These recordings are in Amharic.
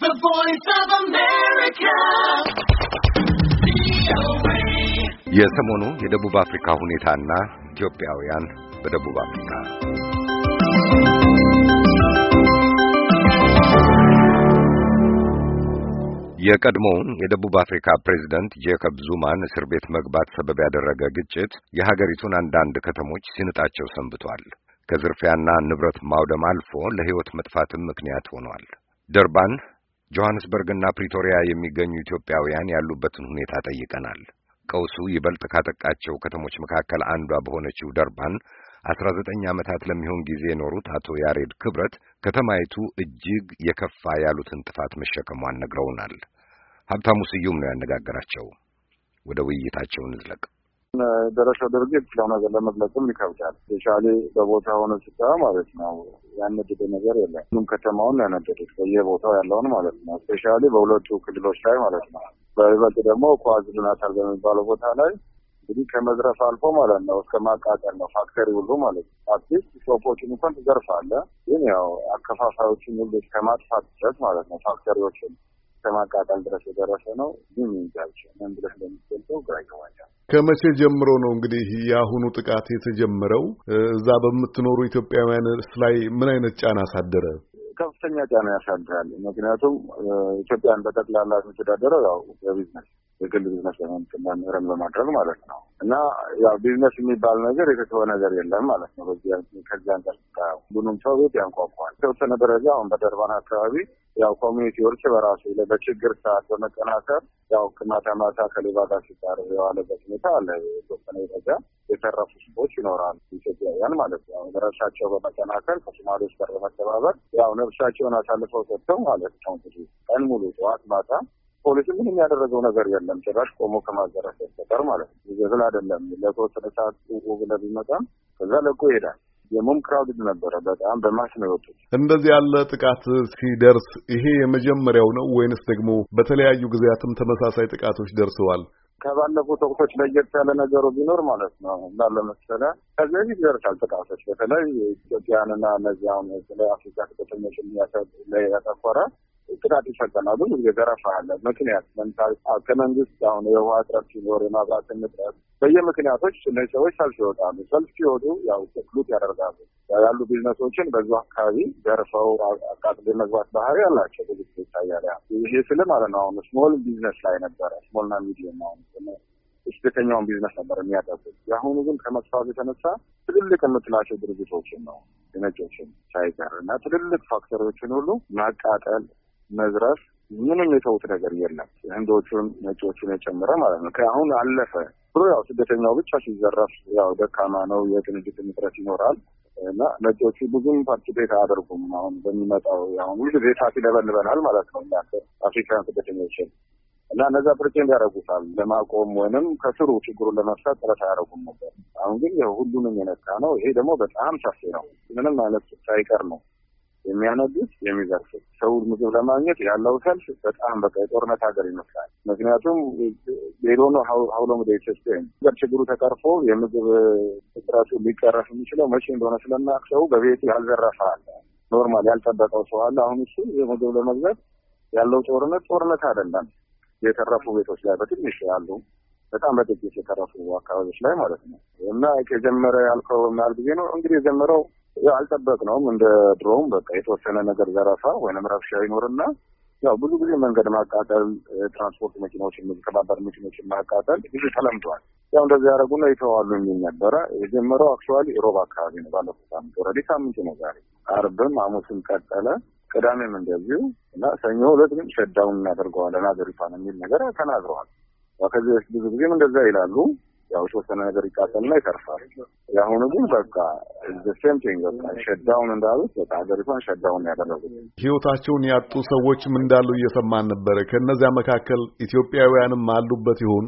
The Voice of America. የሰሞኑ የደቡብ አፍሪካ ሁኔታና ኢትዮጵያውያን በደቡብ አፍሪካ የቀድሞውን የደቡብ አፍሪካ ፕሬዝዳንት ጄኮብ ዙማን እስር ቤት መግባት ሰበብ ያደረገ ግጭት የሀገሪቱን አንዳንድ ከተሞች ሲንጣቸው ሰንብቷል። ከዝርፊያና ንብረት ማውደም አልፎ ለሕይወት መጥፋትም ምክንያት ሆኗል። ደርባን፣ ጆሐንስበርግና ፕሪቶሪያ የሚገኙ ኢትዮጵያውያን ያሉበትን ሁኔታ ጠይቀናል። ቀውሱ ይበልጥ ካጠቃቸው ከተሞች መካከል አንዷ በሆነችው ደርባን 19 ዓመታት ለሚሆን ጊዜ የኖሩት አቶ ያሬድ ክብረት ከተማይቱ እጅግ የከፋ ያሉትን ጥፋት መሸከሟን ነግረውናል። ሀብታሙ ስዩም ነው ያነጋገራቸው። ወደ ውይይታቸው እንዝለቅ። ደረሰው ድርጊት ስለሆነ ለመግለጽም ይከብዳል። ስፔሻሊ በቦታው ሆነ ሲታ ማለት ነው ያነደደ ነገር የለም። ሁሉም ከተማውን ያነደዱት በየቦታው ያለውን ማለት ነው። ስፔሻሊ በሁለቱ ክልሎች ላይ ማለት ነው። በይበልጥ ደግሞ ኳዝሉ ናታል በሚባለው ቦታ ላይ እንግዲህ ከመዝረፍ አልፎ ማለት ነው እስከ ማቃጠል ነው። ፋክተሪ ሁሉ ማለት ነው። አትሊስት ሾፖችን እንኳን ትዘርፋለህ፣ ግን ያው አከፋፋዮችን ሁሉ ከማጥፋት ድረስ ማለት ነው ፋክተሪዎችን ከማቃጠል ድረስ የደረሰ ነው። ግን ይንጃቸው ምን ብለህ እንደምትገልጸው ግራ ይገባኛል። ከመቼ ጀምሮ ነው እንግዲህ የአሁኑ ጥቃት የተጀመረው? እዛ በምትኖሩ ኢትዮጵያውያን ላይ ምን አይነት ጫና አሳደረ? ከፍተኛ ጫና ያሳድራል። ምክንያቱም ኢትዮጵያን በጠቅላላ የሚተዳደረው ያው በቢዝነስ የግል ቢዝነስ ለማንረን በማድረግ ማለት ነው። እና ያው ቢዝነስ የሚባል ነገር የተተወ ነገር የለም ማለት ነው። ከዚያ አንጻር ሁሉንም ሰው ቤት ያንኳኳል። የተወሰነ ደረጃ አሁን በደርባን አካባቢ ያው ኮሚኒቲዎች በራሱ በችግር ሰዓት በመጠናከር ያው ማታ ማታ ከሌባ ጋር ሲጣር የዋለበት ሁኔታ አለ። የተወሰነ ደረጃ የተረፉ ሰዎች ይኖራሉ፣ ኢትዮጵያውያን ማለት ነው። ነፍሳቸው በመጠናከር ከሶማሌዎች ጋር በመተባበር ያው ነፍሳቸውን አሳልፈው ሰጥተው ማለት ነው። ቀን ሙሉ ጠዋት ማታ ፖሊስ ምንም ያደረገው ነገር የለም። ጭራሽ ቆሞ ከማዘረፍ በስተቀር ማለት ነው። ይዘል አይደለም ለተወሰነ ሰዓት ብለ ቢመጣም ከዛ ለቆ ይሄዳል። የሙም ክራውድ ነበረ። በጣም በማስ ነው የወጡት። እንደዚህ ያለ ጥቃት ሲደርስ ይሄ የመጀመሪያው ነው ወይንስ ደግሞ በተለያዩ ጊዜያትም ተመሳሳይ ጥቃቶች ደርሰዋል? ከባለፉት ወቅቶች ለየት ያለ ነገሩ ቢኖር ማለት ነው እንዳለ መሰለ ከዚህ በፊት ደርሷል ጥቃቶች በተለይ ኢትዮጵያንና እነዚህ አሁን ስለ አፍሪካ ስደተኞች ያተኮረ ጥቃት ይፈጸማሉ። የዘረፋ አለ። ምክንያት ለምሳሌ ከመንግስት አሁን የውሃ እጥረት ሲኖር የማብራት እጥረት በየምክንያቶች እነዚህ ሰዎች ሰልፍ ይወጣሉ። ሰልፍ ሲወጡ ያው ሉት ያደርጋሉ። ያሉ ቢዝነሶችን በዛ አካባቢ ዘርፈው አቃጥሎ መግባት ባህሪ ያላቸው ብዙ ይታያል። ይሄ ስለ ማለት ነው አሁን ስሞል ቢዝነስ ላይ ነበረ ስሞልና ሚዲየም አሁን ስፔሻኛውን ቢዝነስ ነበር የሚያጠቁት። የአሁኑ ግን ከመስፋቱ የተነሳ ትልልቅ የምትላቸው ድርጅቶችን ነው የነጮችን ሳይቀር እና ትልልቅ ፋክተሪዎችን ሁሉ ማቃጠል መዝረፍ ምንም የተውት ነገር የለም። ህንዶቹን ነጮቹን የጨመረ ማለት ነው። ከአሁን አለፈ ብሎ ያው ስደተኛው ብቻ ሲዘረፍ ያው ደካማ ነው፣ የቅንጅት ምጥረት ይኖራል እና ነጮቹ ብዙም ፓርቲፔት አያደርጉም። አሁን በሚመጣው ያው ሁሉ ዜታ ይለበልበናል ማለት ነው እና አፍሪካን ስደተኞችን እና እነዛ ፕሪቴንድ ያደርጉታል ለማቆም ወይንም ከስሩ ችግሩን ለመፍታት ጥረት አያደርጉም ነበር። አሁን ግን ያው ሁሉንም የነካ ነው። ይሄ ደግሞ በጣም ሰፊ ነው። ምንም አይነት ሳይቀር ነው የሚያነዱት የሚዘርፉት። ሰው ምግብ ለማግኘት ያለው ሰልፍ በጣም በቃ የጦርነት ሀገር ይመስላል። ምክንያቱም ሌሎ ነው ሀውሎ ምደይተስቴን ችግሩ ተቀርፎ የምግብ እጥረቱ ሊቀረፍ የሚችለው መቼ እንደሆነ ስለማያውቅ ሰው በቤቱ ያልዘረፈ አለ፣ ኖርማል ያልጠበቀው ሰው አለ። አሁን እሱ የምግብ ለመግዛት ያለው ጦርነት አይደለም። የተረፉ ቤቶች ላይ በትንሽ ያሉ በጣም በጥቂት የተረፉ አካባቢዎች ላይ ማለት ነው። እና ከጀመረ ያልከው ማለት ጊዜ ነው እንግዲህ የጀመረው ያው አልጠበቅነውም። እንደ ድሮም በቃ የተወሰነ ነገር ዘረፋ ወይንም ረብሻ ይኖርና ያው ብዙ ጊዜ መንገድ ማቃጠል፣ ትራንስፖርት መኪናዎችን ከባባድ መኪናዎችን ማቃጠል ብዙ ተለምዷል። ያው እንደዚህ ያደረጉና ይተዋሉ የሚል ነበረ። የጀመረው አክቹዋሊ ሮብ አካባቢ ነው። ባለፈው ሳምንት ኦልሬዲ ሳምንቱ ነው ዛሬ። አርብም ሐሙስም ቀጠለ፣ ቅዳሜም እንደዚሁ እና ሰኞ ዕለት ግን ሸዳውን እናደርገዋለን ሀገሪቷን የሚል ነገር ተናግረዋል። ከዚህ በፊት ብዙ ጊዜም እንደዛ ይላሉ። ያው የተወሰነ ነገር ይቃጠልና ይተርፋል። የአሁኑ ግን በቃ ሴም ቲንግ በቃ ሸዳውን እንዳሉት በቃ ሀገሪቷን ሸዳውን ያደረጉት። ህይወታቸውን ያጡ ሰዎችም እንዳሉ እየሰማን ነበረ። ከእነዚያ መካከል ኢትዮጵያውያንም አሉበት ይሆን?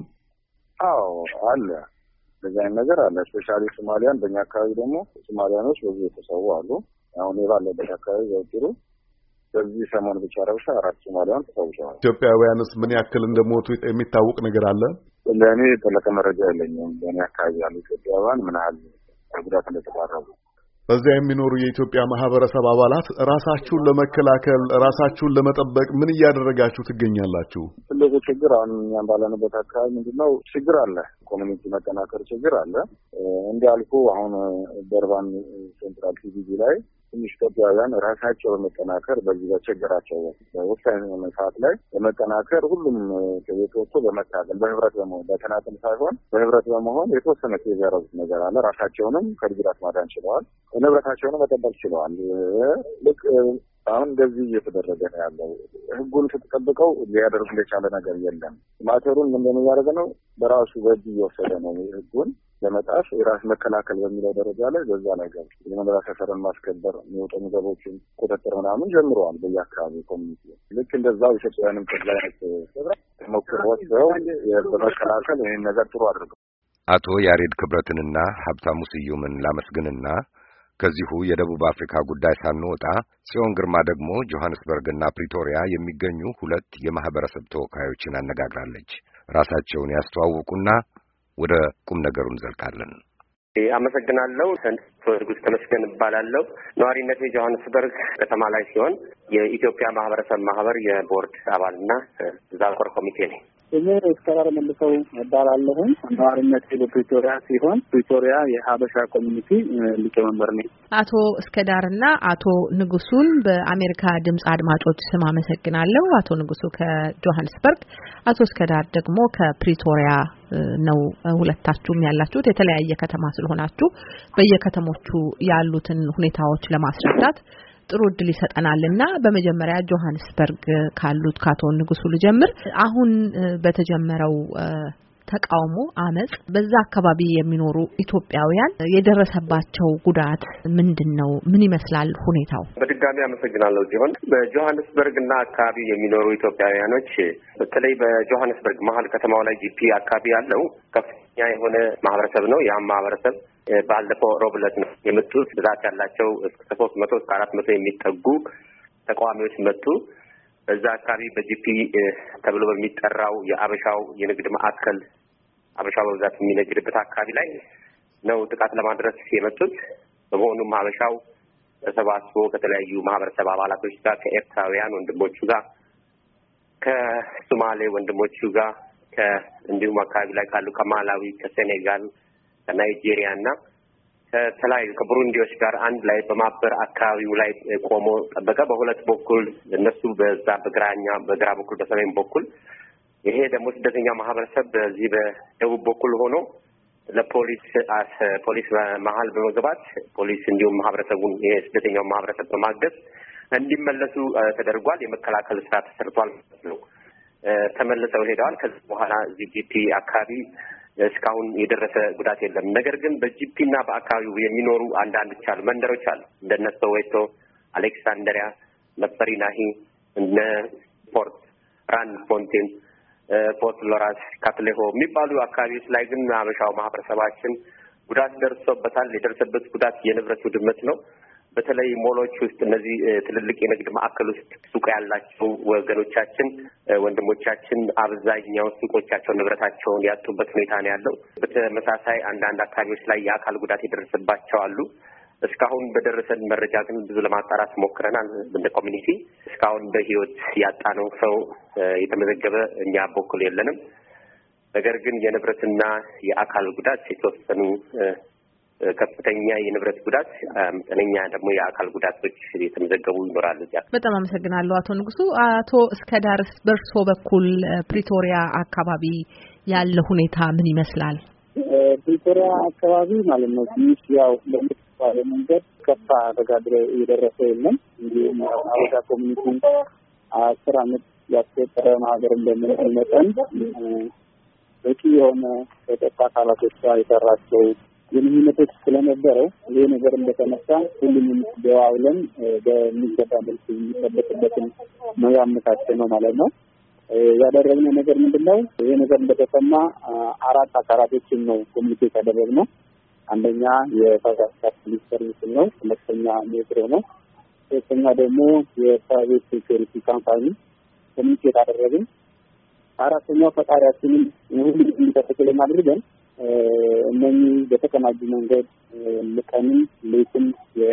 አዎ አለ። በዛ ነገር አለ። ስፔሻሊ ሶማሊያን በእኛ አካባቢ ደግሞ ሶማሊያኖች ብዙ የተሰዉ አሉ። አሁን የባለበት አካባቢ ዘውጥሩ በዚህ ሰሞን ብቻ ረብሻ 4 ሶማሊያን ተሰውተዋል። ኢትዮጵያውያንስ ምን ያክል እንደሞቱ የሚታወቅ ነገር አለ? ለእኔ ጠለቀ መረጃ የለኝም። በእኔ አካባቢ ያሉ ኢትዮጵያውያን ምን ያህል ጉዳት እንደተባረሩ በዚያ የሚኖሩ የኢትዮጵያ ማህበረሰብ አባላት ራሳችሁን ለመከላከል ራሳችሁን ለመጠበቅ ምን እያደረጋችሁ ትገኛላችሁ? ትልቁ ችግር አሁን እኛም ባለንበት አካባቢ ምንድነው ችግር አለ። ኮሚኒቲ መጠናከር ችግር አለ። እንዲያልኩ አሁን ደርባን ሴንትራል ቲቪ ላይ ትንሽ ኢትዮጵያውያን ራሳቸው በመጠናከር በዚህ በችግራቸው ወሳኝ ሰዓት ላይ በመጠናከር ሁሉም ከቤት ወጥቶ በመታገል በህብረት በመሆን በተናጠል ሳይሆን በህብረት በመሆን የተወሰነ ኬዝ ያደረጉት ነገር አለ። ራሳቸውንም ከጉዳት ማዳን ችለዋል። ንብረታቸውንም መጠበቅ ችለዋል። ልክ አሁን እንደዚህ እየተደረገ ነው ያለው። ህጉን ስትጠብቀው ሊያደርግ እንደቻለ ነገር የለም። ማተሩን ምን እያደረገ ነው? በራሱ በእጅ እየወሰደ ነው ህጉን ለመጣፍ የራስ መከላከል በሚለው ደረጃ ላይ በዛ ላይ ገብቶ የመንደራ ሰፈርን ማስከበር የሚወጡ ነገሮችን ቁጥጥር ምናምን ጀምረዋል በየአካባቢው ኮሚኒቲ። ልክ እንደዛው ኢትዮጵያውያንም ከዛይነት ሞክሮት ነው በመከላከል ይህን ነገር ጥሩ አድርገው። አቶ ያሬድ ክብረትንና ሀብታሙ ስዩምን ላመስግንና ከዚሁ የደቡብ አፍሪካ ጉዳይ ሳንወጣ ጽዮን ግርማ ደግሞ ጆሐንስበርግና ፕሪቶሪያ የሚገኙ ሁለት የማህበረሰብ ተወካዮችን አነጋግራለች። ራሳቸውን ያስተዋውቁና ወደ ቁም ነገሩ እንዘልቃለን። አመሰግናለሁ። ንጉስ ተመስገን እባላለሁ። ነዋሪነቴ ጆሐንስበርግ ከተማ ላይ ሲሆን የኢትዮጵያ ማህበረሰብ ማህበር የቦርድ አባልና ዛኮር ኮሚቴ ነኝ። እኔ እስከዳር መልሰው እባላለሁ። ነዋሪነቴ በፕሪቶሪያ ሲሆን ፕሪቶሪያ የሀበሻ ኮሚኒቲ ሊቀመንበር ነኝ። አቶ እስከዳርና አቶ ንጉሱን በአሜሪካ ድምጽ አድማጮች ስም አመሰግናለሁ። አቶ ንጉሱ ከጆሐንስበርግ፣ አቶ እስከዳር ደግሞ ከፕሪቶሪያ ነው። ሁለታችሁም ያላችሁት የተለያየ ከተማ ስለሆናችሁ በየከተሞቹ ያሉትን ሁኔታዎች ለማስረዳት ጥሩ እድል ይሰጠናልና በመጀመሪያ ጆሐንስበርግ ካሉት ካቶ ንጉሱ ልጀምር። አሁን በተጀመረው ተቃውሞ አመጽ በዛ አካባቢ የሚኖሩ ኢትዮጵያውያን የደረሰባቸው ጉዳት ምንድነው? ምን ይመስላል ሁኔታው? በድጋሚ አመሰግናለሁ። በጆሐንስበርግና አካባቢ የሚኖሩ ኢትዮጵያውያኖች በተለይ በጆሐንስበርግ መሀል ከተማው ላይ ጂፒ አካባቢ ያለው ከፍተኛ የሆነ ማህበረሰብ ነው። ያም ማህበረሰብ ባለፈው ሮብ ዕለት ነው የመጡት። ብዛት ያላቸው እስከ 300 እስከ 400 የሚጠጉ ተቃዋሚዎች መጡ። በዛ አካባቢ በጂፒ ተብሎ በሚጠራው የአበሻው የንግድ ማዕከል አበሻው በብዛት የሚነግድበት አካባቢ ላይ ነው ጥቃት ለማድረስ የመጡት። በመሆኑም አበሻው ተሰባስቦ ከተለያዩ ማህበረሰብ አባላቶች ጋር ከኤርትራውያን ወንድሞቹ ጋር ከሶማሌ ወንድሞቹ ጋር እንዲሁም አካባቢ ላይ ካሉ ከማላዊ፣ ከሴኔጋል፣ ከናይጄሪያ እና ከተለያዩ ከቡሩንዲዎች ጋር አንድ ላይ በማበር አካባቢው ላይ ቆሞ ጠበቀ። በሁለት በኩል እነሱ በዛ በግራ በኩል በሰሜን በኩል ይሄ ደግሞ ስደተኛ ማህበረሰብ በዚህ በደቡብ በኩል ሆኖ ፖሊስ መሀል በመግባት ፖሊስ እንዲሁም ማህበረሰቡን ይሄ ስደተኛው ማህበረሰብ በማገዝ እንዲመለሱ ተደርጓል። የመከላከል ስራ ተሰርቷል ነው። ተመልሰው ሄደዋል። ከዚህ በኋላ እዚህ ጂፒ አካባቢ እስካሁን የደረሰ ጉዳት የለም። ነገር ግን በጂፒና በአካባቢው የሚኖሩ አንዳንድ መንደሮች አሉ። እንደነ ሶዌቶ፣ አሌክሳንደሪያ፣ መፈሪናሂ፣ እነ ፖርት ራንድ ፎንቴን፣ ፖርት ሎራስ፣ ካትሌሆ የሚባሉ አካባቢዎች ላይ ግን አበሻው ማህበረሰባችን ጉዳት ደርሶበታል። የደረሰበት ጉዳት የንብረት ውድመት ነው። በተለይ ሞሎች ውስጥ እነዚህ ትልልቅ የንግድ ማዕከል ውስጥ ሱቅ ያላቸው ወገኖቻችን ወንድሞቻችን አብዛኛው ሱቆቻቸው ንብረታቸውን ያጡበት ሁኔታ ነው ያለው። በተመሳሳይ አንዳንድ አካባቢዎች ላይ የአካል ጉዳት የደረሰባቸው አሉ። እስካሁን በደረሰን መረጃ ግን ብዙ ለማጣራት ሞክረናል። እንደ ኮሚኒቲ እስካሁን በህይወት ያጣነው ሰው የተመዘገበ እኛ በኩል የለንም። ነገር ግን የንብረትና የአካል ጉዳት የተወሰኑ ከፍተኛ የንብረት ጉዳት መጠነኛ ደግሞ የአካል ጉዳቶች የተመዘገቡ ይኖራሉ። በጣም አመሰግናለሁ አቶ ንጉሱ። አቶ እስከዳር በርሶ በኩል ፕሪቶሪያ አካባቢ ያለው ሁኔታ ምን ይመስላል? ፕሪቶሪያ አካባቢ ማለት ነው ትንሽ ያው ለምሳሌ መንገድ ከፋ ተጋድሮ እየደረሰ የለም። እንዲሁም አበሻ ኮሚኒቲ 10 ዓመት ያስቆጠረ ማህበር እንደምን መጠን በቂ የሆነ ከጠፋ አካላቶች ጋር የሰራቸው ግንኙነቶች ስለነበረው ይሄ ነገር እንደተነሳ ሁሉንም ደዋውለን በሚገባ መልስ የሚጠበቅበትን ነው ያመቻቸ ነው ማለት ነው። ያደረግነው ነገር ምንድነው? ይሄ ነገር እንደተሰማ 4 አካላቶችን ነው ኮሚኒኬት ያደረግነው። አንደኛ የፋክስ ፖሊስ ሰርቪስ ነው፣ ሁለተኛ ሜትሮ ነው፣ ሶስተኛ ደግሞ የፕራይቬት ሴኩሪቲ ካምፓኒ ኮሚኒኬት አደረግን። አራተኛው ፈቃዳችንን ሁሉ እንዲጠብቅልን አድርገን እነኚህ በተቀናጁ መንገድ ልቀንም ሌትም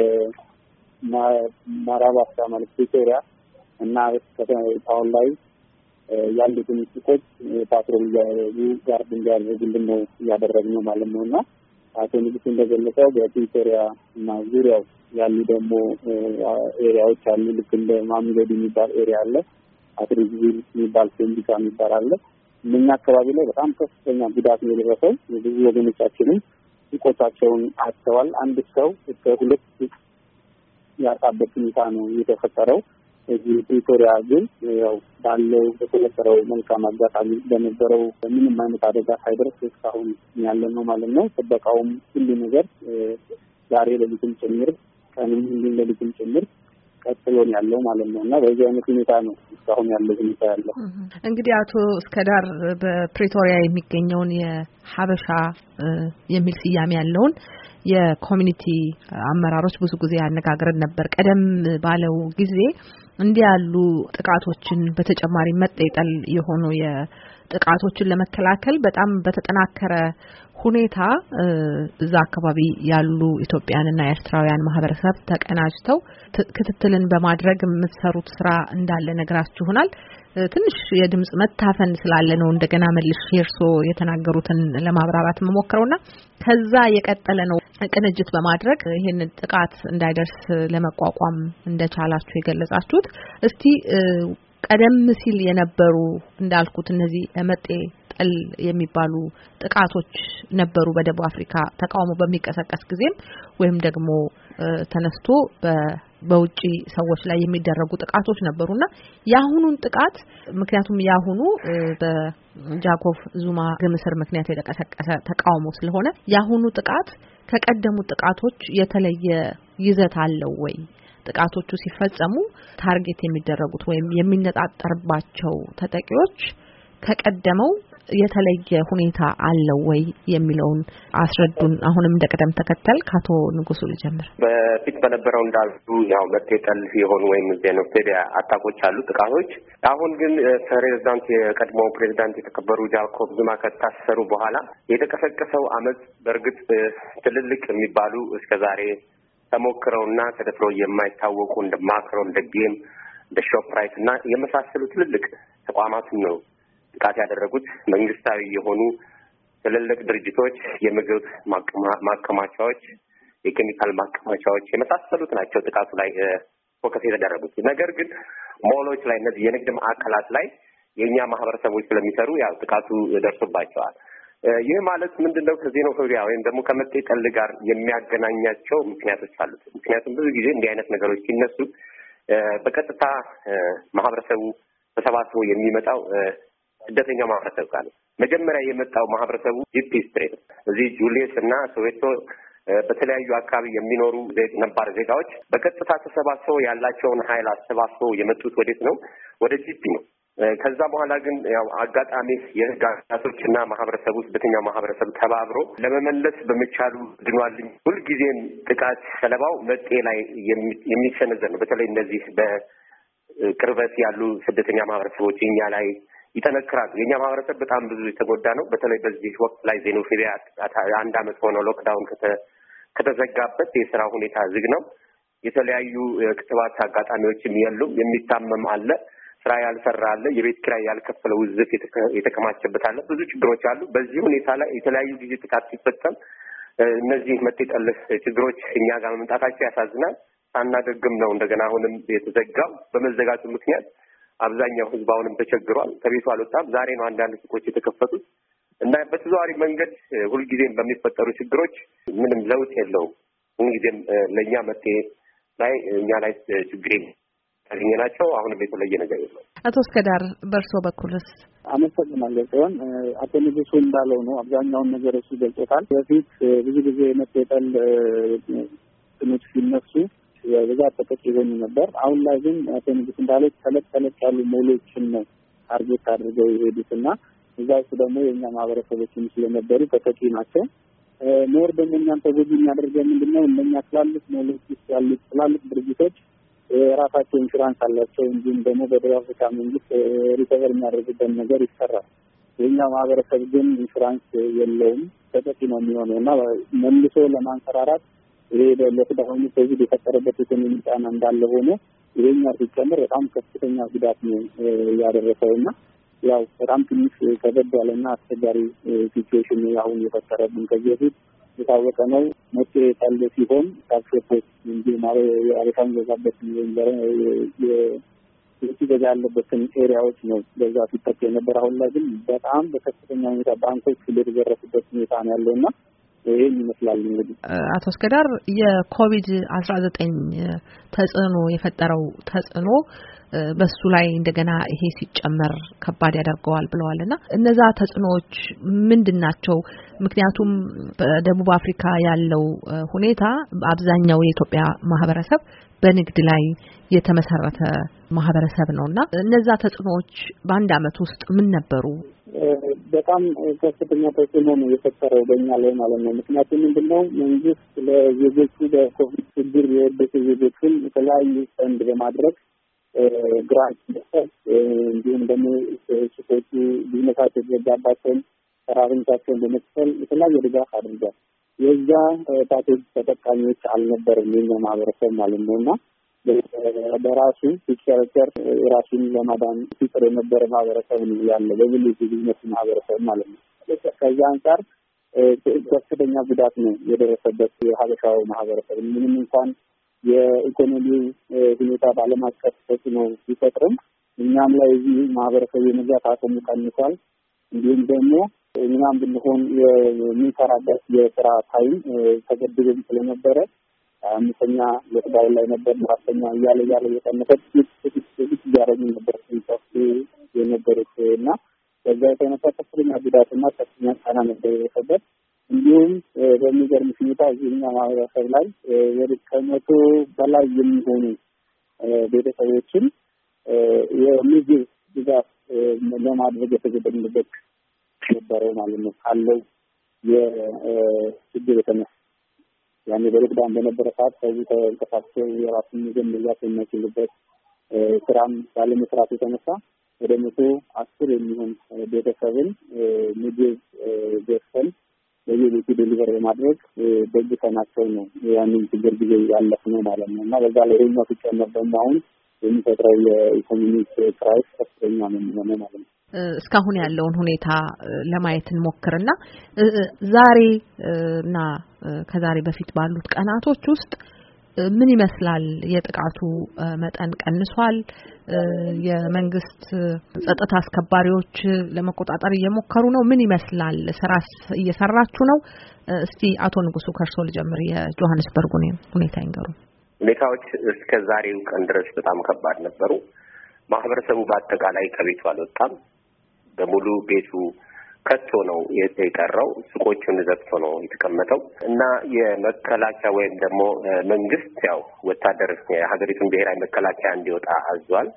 የማራባሳ ማለት ፕሪቶሪያ እና ታውን ላይ ያሉትን ጥቆች ፓትሮል ጋርድ እንዲያደርጉልን ነው እያደረግነው ማለት ነው። እና አቶ ንጉሱ እንደገለጸው በፕሪቶሪያ እና ዙሪያው ያሉ ደግሞ ኤሪያዎች አሉ። ልክ እንደ ማሚሎዲ የሚባል ኤሪያ አለ፣ አትሪዝቪል የሚባል ሴንዲካ የሚባል አለ። እነኛ አካባቢ ላይ በጣም ከፍተኛ ጉዳት ነው የደረሰው። ብዙ ወገኖቻችንም ሱቆቻቸውን አጥተዋል። አንድ ሰው እስከ 2 ሱቅ ያጣበት ሁኔታ ነው የተፈጠረው። እዚህ ፕሪቶሪያ ግን ያው ባለው በተፈጠረው መልካም አጋጣሚ በነበረው ምንም አይነት አደጋ ሳይደርስ እስካሁን ያለ ነው ማለት ነው። ጥበቃውም ሁሉ ነገር ዛሬ ሌሊትም ጭምር ቀንም ሌሊትም ጭምር ቀጥሎን ያለው ማለት ነው። እና በዚህ አይነት ሁኔታ ነው እስካሁን ያለው ሁኔታ ያለው። እንግዲህ አቶ እስከዳር በፕሪቶሪያ የሚገኘውን የሀበሻ የሚል ስያሜ ያለውን የኮሚኒቲ አመራሮች ብዙ ጊዜ ያነጋግረን ነበር። ቀደም ባለው ጊዜ እንዲህ ያሉ ጥቃቶችን በተጨማሪ መጠይጠል የሆኑ የጥቃቶችን ለመከላከል በጣም በተጠናከረ ሁኔታ እዛ አካባቢ ያሉ ኢትዮጵያውያንና ኤርትራውያን ማህበረሰብ ተቀናጅተው ክትትልን በማድረግ የምትሰሩት ስራ እንዳለ ነግራችሁናል። ትንሽ የድምጽ መታፈን ስላለ ነው እንደገና መልሼ እርሶ የተናገሩትን ለማብራራት መሞክረውና ከዛ የቀጠለ ነው ቅንጅት በማድረግ ይሄንን ጥቃት እንዳይደርስ ለመቋቋም እንደቻላችሁ የገለጻችሁት። እስቲ ቀደም ሲል የነበሩ እንዳልኩት እነዚህ መጤ ጠል የሚባሉ ጥቃቶች ነበሩ በደቡብ አፍሪካ ተቃውሞ በሚቀሰቀስ ጊዜም ወይም ደግሞ ተነስቶ በውጪ ሰዎች ላይ የሚደረጉ ጥቃቶች ነበሩና ያሁኑን ጥቃት ምክንያቱም ያሁኑ በጃኮብ ዙማ ግምስር ምክንያት የተቀሰቀሰ ተቃውሞ ስለሆነ ያሁኑ ጥቃት ከቀደሙ ጥቃቶች የተለየ ይዘት አለው ወይ? ጥቃቶቹ ሲፈጸሙ ታርጌት የሚደረጉት ወይም የሚነጣጠርባቸው ተጠቂዎች ከቀደመው የተለየ ሁኔታ አለው ወይ የሚለውን አስረዱን። አሁንም እንደቀደም ተከተል ካቶ ንጉሱ ልጀምር። በፊት በነበረው እንዳሉ ያው መጤጠል የሆኑ ወይም ጄኖሳይድ አታኮች አሉ፣ ጥቃቶች። አሁን ግን ፕሬዝዳንት የቀድሞው ፕሬዝዳንት የተከበሩ ጃኮብ ዙማ ከታሰሩ በኋላ የተቀሰቀሰው አመጽ በእርግጥ ትልልቅ የሚባሉ እስከዛሬ ተሞክረውና ተደፍረው የማይታወቁ እንደ ማክሮ እንደ ጌም እንደ ሾፕራይት እና የመሳሰሉ ትልልቅ ተቋማትን ነው ጥቃት ያደረጉት። መንግስታዊ የሆኑ ትልልቅ ድርጅቶች፣ የምግብ ማከማቻዎች፣ የኬሚካል ማከማቻዎች የመሳሰሉት ናቸው ጥቃቱ ላይ ፎከስ የተደረጉት። ነገር ግን ሞሎች ላይ እነዚህ የንግድ ማዕከላት ላይ የኛ ማህበረሰቦች ስለሚሰሩ ያው ጥቃቱ ደርሶባቸዋል። ይህ ማለት ምንድነው? ከዜኖፎቢያ ወይም ደግሞ ከመጤጠል ጋር የሚያገናኛቸው ምክንያቶች አሉት። ምክንያቱም ብዙ ጊዜ እንዲህ አይነት ነገሮች ሲነሱ በቀጥታ ማህበረሰቡ ተሰባስቦ የሚመጣው ስደተኛው ማህበረሰብ ጋር ነው። መጀመሪያ የመጣው ማህበረሰቡ ጂፒ ስትሬት እዚህ ጁሊየስ እና ሶዌቶ በተለያዩ አካባቢ የሚኖሩ ነባር ዜጋዎች በቀጥታ ተሰባስበው ያላቸውን ኃይል አሰባስበው የመጡት ወዴት ነው? ወደ ጂፒ ነው። ከዛ በኋላ ግን ያው አጋጣሚ የህግ አካላቶችና ማህበረሰቡ ስደተኛው ማህበረሰብ ተባብሮ ለመመለስ በመቻሉ ድኗልኝ። ሁልጊዜም ጥቃት ሰለባው መጤ ላይ የሚሰነዘር ነው። በተለይ እነዚህ በቅርበት ያሉ ስደተኛ ማህበረሰቦች እኛ ላይ ይተነክራሉ። የኛ ማህበረሰብ በጣም ብዙ የተጎዳ ነው። በተለይ በዚህ ወቅት ላይ ዜኖፎቢያ 1 አመት ሆኖ ሎክዳውን ከተዘጋበት የስራ ሁኔታ ዝግ ነው። የተለያዩ ክትባት አጋጣሚዎችም የሉም። የሚታመም አለ፣ ስራ ያልሰራ አለ፣ የቤት ኪራይ ያልከፈለ ውዝፍ የተከማቸበት አለ። ብዙ ችግሮች አሉ። በዚህ ሁኔታ ላይ የተለያዩ ጊዜ ጥቃት ሲፈጸም እነዚህ መጤጠል ችግሮች እኛ ጋር መምጣታቸው ያሳዝናል። ሳናገግም ነው እንደገና አሁንም የተዘጋው። በመዘጋቱ ምክንያት አብዛኛው ህዝብ አሁንም ተቸግሯል። ከቤቱ አልወጣም። ዛሬ ነው አንዳንድ ሱቆች የተከፈቱት እና በተዘዋዋሪ መንገድ ሁልጊዜም በሚፈጠሩ ችግሮች ምንም ለውጥ የለውም። ሁልጊዜም ለእኛ መጤ ላይ እኛ ላይ ችግር ያገኘናቸው አሁንም የተለየ ነገር የለውም። አቶ እስከዳር በእርሶ በኩልስ? አመሰግናለሁ። ሲሆን አቶ ንጉሱ እንዳለው ነው አብዛኛውን ነገር እሱ ገልጾታል። በፊት ብዙ ጊዜ መጤጠል ትንሽ ሲነሱ የብዛት ተጠቂ ይሆኑ ነበር። አሁን ላይ ግን አቶ ንጉሱ እንዳለው ተለቅ ያሉ ሞሎችን ነው ታርጌት አድርገው የሄዱትና እዛ ውስጥ ደግሞ የእኛ ማህበረሰቦችም ስለነበሩ ተጠቂ ናቸው። ሞር ደግሞ እኛን ተጎጂ የሚያደርገው ምንድነው? እነኛ ትላልቅ ሞሎች ውስጥ ያሉት ትላልቅ ድርጅቶች የራሳቸው ኢንሹራንስ አላቸው። እንዲሁም ደግሞ በደቡብ አፍሪካ መንግስት ሪከቨር የሚያደርጉበት ነገር ይሰራል። የኛ ማህበረሰብ ግን ኢንሹራንስ የለውም ተጠቂ ነው የሚሆነውና መልሶ ለማንሰራራት ይሄ ለተዳሆኑ ኮቪድ የፈጠረበት ኢኮኖሚ ጫና እንዳለ ሆኖ ይሄኛ ሲጨምር በጣም ከፍተኛ ጉዳት ነው ያደረሰውና ያው በጣም ትንሽ ከበድ ያለና አስቸጋሪ ሲቹዌሽን አሁን የፈጠረብን ከዚህ በፊት የታወቀ ነው። ሞት ያለ ሲሆን ታክሶች እንጂ ማለት የአሪፋን ገዛበት የገዛ ያለበትን ኤሪያዎች ነው በዛ ሲጠቅ የነበረ። አሁን ላይ ግን በጣም በከፍተኛ ሁኔታ ባንኮች የተዘረፉበት ሁኔታ ነው ያለውና ይሄን ይመስላል። እንግዲህ አቶ እስከዳር የኮቪድ-19 ተጽዕኖ የፈጠረው ተጽዕኖ በሱ ላይ እንደገና ይሄ ሲጨመር ከባድ ያደርገዋል ብለዋልና እነዛ ተጽዕኖዎች ምንድናቸው? ምክንያቱም በደቡብ አፍሪካ ያለው ሁኔታ አብዛኛው የኢትዮጵያ ማህበረሰብ በንግድ ላይ የተመሰረተ ማህበረሰብ ነውና እነዛ ተጽዕኖዎች በአንድ አመት ውስጥ ምን ነበሩ? በጣም ከፍተኛ ተጽዕኖ ነው የፈጠረው በእኛ ላይ ማለት ነው። ምክንያቱም ምንድነው መንግስት ለዜጎቹ በኮቪድ ችግር የወደቁ ዜጎችን የተለያዩ ፈንድ በማድረግ ግራንት መስጠት እንዲሁም ደግሞ ሱቆቹ ቢዝነሳቸው የተዘጋባቸውን ሰራተኞቻቸውን በመክፈል የተለያየ ድጋፍ አድርጓል። የዛ ፓኬጅ ተጠቃሚዎች አልነበረም የኛ ማህበረሰብ ማለት ነው እና በራሱ ሲቸገር ራሱን ለማዳን ሲጥር የነበረ ማህበረሰብ ያለ በግል ቢዝነስ ማህበረሰብ ማለት ነው። ከዛ አንፃር ከፍተኛ ጉዳት ነው የደረሰበት የሀበሻው ማህበረሰብ ምንም እንኳን የኢኮኖሚው ሁኔታ ባለም አቀፍ ተጽዕኖ ቢፈጥርም እኛም ላይ እዚህ ማህበረሰብ የመግዛት አቅሙ ቀንሷል። እንዲሁም ደግሞ እኛም ብንሆን የሚሰራበት የስራ ታይም ተገድበን ስለነበረ አምስተኛ ለተባለ ላይ ነበር አራተኛ እያለ የቀነሰ ጥቂት እያደረጉ ነበር የነበሩት እና በዛ የተነሳ ከፍተኛ ጉዳትና ከፍተኛ ጫና ነበር የደረሰበት። እንዲሁም በሚገርም ሁኔታ እዚህኛ ማህበረሰብ ላይ ወደ 100 በላይ የሚሆኑ ቤተሰቦችን የምግብ ድጋፍ ለማድረግ የተገደደበት ነበረው ማለት ነው ካለው የችግር የተነሳ ያኔ በሎክዳውን በነበረ ሰዓት ከዚህ ተንቀሳቅሶ የራሱን ምግብ መግዛት የሚችልበት ስራም ባለመስራት የተነሳ ወደ 110 የሚሆን ቤተሰብን ምግብ ገዝተን በየቤቱ ዴሊቨር በማድረግ ደግፈናቸው ነው ያንን ችግር ጊዜ ያለፍነው ማለት ነው እና በዛ ላይ ይሄኛው ሲጨመር ደግሞ አሁን የሚፈጥረው የኢኮኖሚ ክራይስ ከፍተኛ ነው የሚሆነው ማለት ነው። እስካሁን ያለውን ሁኔታ ለማየት እንሞክርና ዛሬ እና ከዛሬ በፊት ባሉት ቀናቶች ውስጥ ምን ይመስላል? የጥቃቱ መጠን ቀንሷል? የመንግስት ጸጥታ አስከባሪዎች ለመቆጣጠር እየሞከሩ ነው? ምን ይመስላል? ስራስ እየሰራችሁ ነው? እስቲ አቶ ንጉሱ ከርሶ ልጀምር። የጆሃንስበርጉን ሁኔታ ይንገሩ። ሁኔታዎች እስከ ዛሬው ቀን ድረስ በጣም ከባድ ነበሩ። ማህበረሰቡ በአጠቃላይ ከቤቱ አልወጣም። በሙሉ ቤቱ ከቶ ነው የቀረው። ሱቆቹን ዘግቶ ነው የተቀመጠው እና የመከላከያ ወይም ደግሞ መንግስት ያው ወታደር የሀገሪቱን ብሔራዊ መከላከያ እንዲወጣ አዟል።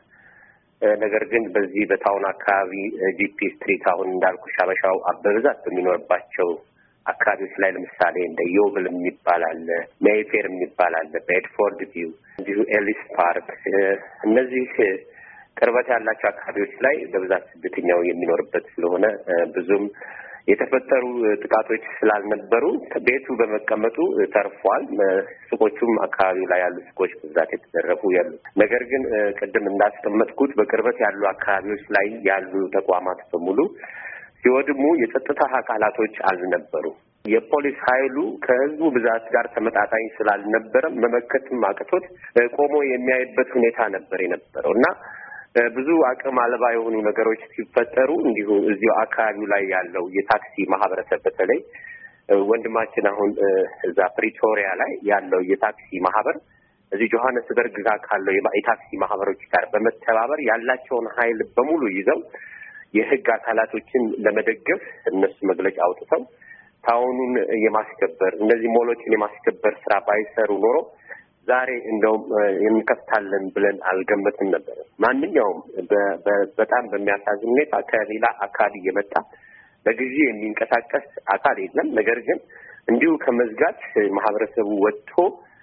ነገር ግን በዚህ በታውን አካባቢ ጂፒ ስትሪት አሁን እንዳልኩ ሻበሻው በብዛት በሚኖርባቸው አካባቢዎች ላይ ለምሳሌ እንደ ዮብል የሚባል አለ፣ ሜይፌር የሚባል አለ፣ ቤድፎርድ ቪው እንዲሁ ኤሊስ ፓርክ እነዚህ ቅርበት ያላቸው አካባቢዎች ላይ በብዛት ስደተኛው የሚኖርበት ስለሆነ ብዙም የተፈጠሩ ጥቃቶች ስላልነበሩ ቤቱ በመቀመጡ ተርፏል። ሱቆቹም አካባቢው ላይ ያሉ ሱቆች በብዛት የተዘረፉ ያሉ። ነገር ግን ቅድም እንዳስቀመጥኩት በቅርበት ያሉ አካባቢዎች ላይ ያሉ ተቋማት በሙሉ ሲወድሙ የጸጥታ አካላቶች አልነበሩ። የፖሊስ ኃይሉ ከህዝቡ ብዛት ጋር ተመጣጣኝ ስላልነበረ መመከትም አቅቶት ቆሞ የሚያይበት ሁኔታ ነበር የነበረው እና ብዙ አቅም አልባ የሆኑ ነገሮች ሲፈጠሩ እንዲሁ እዚሁ አካባቢው ላይ ያለው የታክሲ ማህበረሰብ በተለይ ወንድማችን አሁን እዛ ፕሪቶሪያ ላይ ያለው የታክሲ ማህበር እዚህ ጆሃንስበርግ ጋር ካለው የታክሲ ማህበሮች ጋር በመተባበር ያላቸውን ኃይል በሙሉ ይዘው የህግ አካላቶችን ለመደገፍ እነሱ መግለጫ አውጥተው ታውኑን የማስከበር እነዚህ ሞሎችን የማስከበር ስራ ባይሰሩ ኖሮ ዛሬ እንደውም እንከፍታለን ብለን አልገመትም ነበር። ማንኛውም በጣም በሚያሳዝን ሁኔታ ከሌላ አካባቢ የመጣ በጊዜ የሚንቀሳቀስ አካል የለም። ነገር ግን እንዲሁ ከመዝጋት ማህበረሰቡ ወጥቶ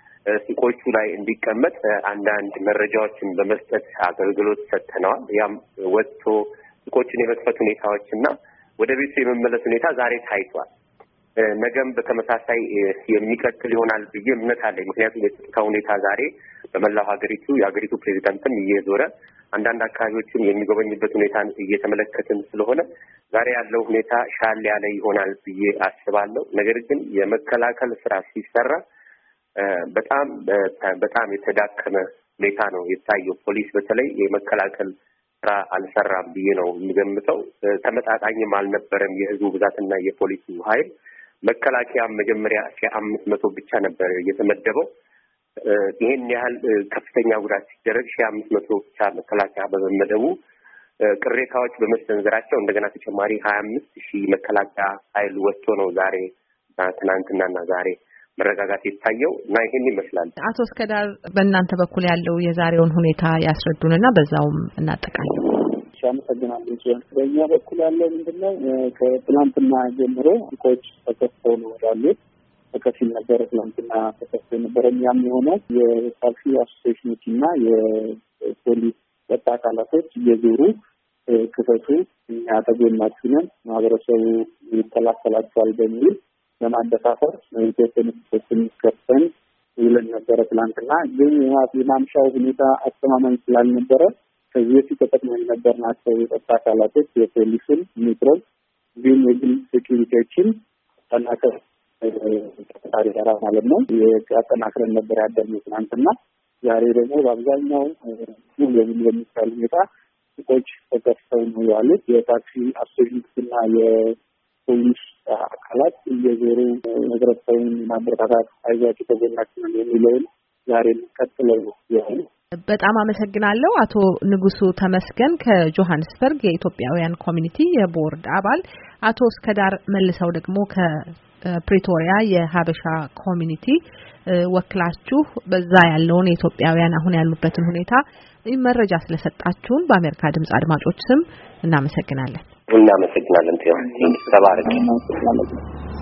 ሱቆቹ ላይ እንዲቀመጥ አንዳንድ መረጃዎችን በመስጠት አገልግሎት ሰጥተናል። ያም ወጥቶ ሱቆችን የመክፈት ሁኔታዎችና ወደ ቤቱ የመመለስ ሁኔታ ዛሬ ታይቷል። ነገም በተመሳሳይ የሚቀጥል ይሆናል ብዬ እምነት አለኝ። ምክንያቱም የጸጥታ ሁኔታ ዛሬ በመላው ሀገሪቱ የሀገሪቱ ፕሬዝዳንትም እየዞረ አንዳንድ አካባቢዎችን የሚጎበኝበት ሁኔታን እየተመለከትን ስለሆነ ዛሬ ያለው ሁኔታ ሻል ያለ ይሆናል ብዬ አስባለሁ። ነገር ግን የመከላከል ስራ ሲሰራ በጣም የተዳከመ ሁኔታ ነው የታየው። ፖሊስ በተለይ የመከላከል ስራ አልሰራም ብዬ ነው የሚገምተው። ተመጣጣኝም አልነበረም የህዝቡ ብዛትና የፖሊሱ ኃይል። መከላከያ መጀመሪያ 500 ብቻ ነበር የተመደበው። ይሄን ያህል ከፍተኛ ጉዳት ሲደረግ 500 ብቻ መከላከያ በመመደቡ ቅሬታዎች በመሰንዘራቸው እንደገና ተጨማሪ 25000 መከላከያ ኃይል ወጥቶ ነው ዛሬ ትናንትናና ዛሬ መረጋጋት የታየው እና ይሄን ይመስላል። አቶ እስከዳር በእናንተ በኩል ያለው የዛሬውን ሁኔታ ያስረዱንና በዛውም እናጠቃለን። አመሰግናለሁ። በእኛ በኩል ያለው ምንድነው ከትናንትና ጀምሮ ሱቆች ተከፍተው ነው ያሉት። ተከፊል ነበር ትናንትና ተከፍተው ነበር። እኛም የሆነ የታክሲ አሶሲዬሽኖችና የፖሊስ ጸጥታ አካላቶች እየዞሩ ክፈቱ፣ እኛ ተጎናችሁ ነን፣ ማህበረሰቡ ይከላከላቸዋል በሚል ለማደፋፈር የተወሰኑ ሰዎችን ከፍተን ውለን ነበረ ትናንትና። ግን የማምሻው ሁኔታ አስተማማኝ ስላልነበረ ከዚህ በፊት ተጠቅመን ነበርናቸው የጸጥታ አካላቶች የፖሊስን ሜትሮል ግን የግል ሴኪሪቲዎችን አጠናክረን ተጣሪ ጋራ ማለት ነው ያጠናክረን ነበር ያደረግነው ትናንትና። ዛሬ ደግሞ በአብዛኛው ሙሉ በሙሉ በሚባል ሁኔታ ሱቆች ተከፍተው ነው ያሉት። የታክሲ አሶሲዬሽንና የፖሊስ አካላት እየዞሩ ህብረተሰቡን ማበረታታት አይዟችሁ ተጎናችሁ ነን የሚለውን ዛሬ ቀጥለው ያሉ። በጣም አመሰግናለሁ። አቶ ንጉሱ ተመስገን ከጆሃንስበርግ የኢትዮጵያውያን ኮሚኒቲ የቦርድ አባል፣ አቶ እስከዳር መልሰው ደግሞ ከፕሪቶሪያ የሀበሻ ኮሚኒቲ ወክላችሁ በዛ ያለውን የኢትዮጵያውያን አሁን ያሉበትን ሁኔታ መረጃ ስለሰጣችሁን በአሜሪካ ድምጽ አድማጮች ስም እናመሰግናለን። እናመሰግናለን። ተባረክ።